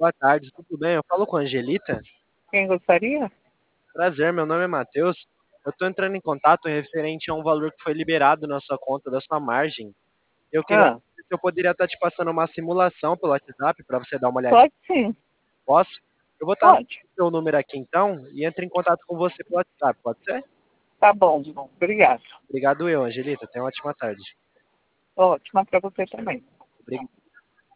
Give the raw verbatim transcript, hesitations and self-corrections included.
boa tarde, tudo bem? Eu falo com a Angelita. Quem gostaria? Prazer, meu nome é Matheus. Eu estou entrando em contato referente a um valor que foi liberado na sua conta, da sua margem. Eu queria Ah, saber se eu poderia estar te passando uma simulação pelo WhatsApp para você dar uma olhadinha. pode sim, Posso? Eu vou estar no pode. seu número aqui então e entro em contato com você pelo WhatsApp, pode ser? Tá bom, bom, obrigado. Obrigado eu, Angelita. Tenha uma ótima tarde. Ótima para você também. Obrigado.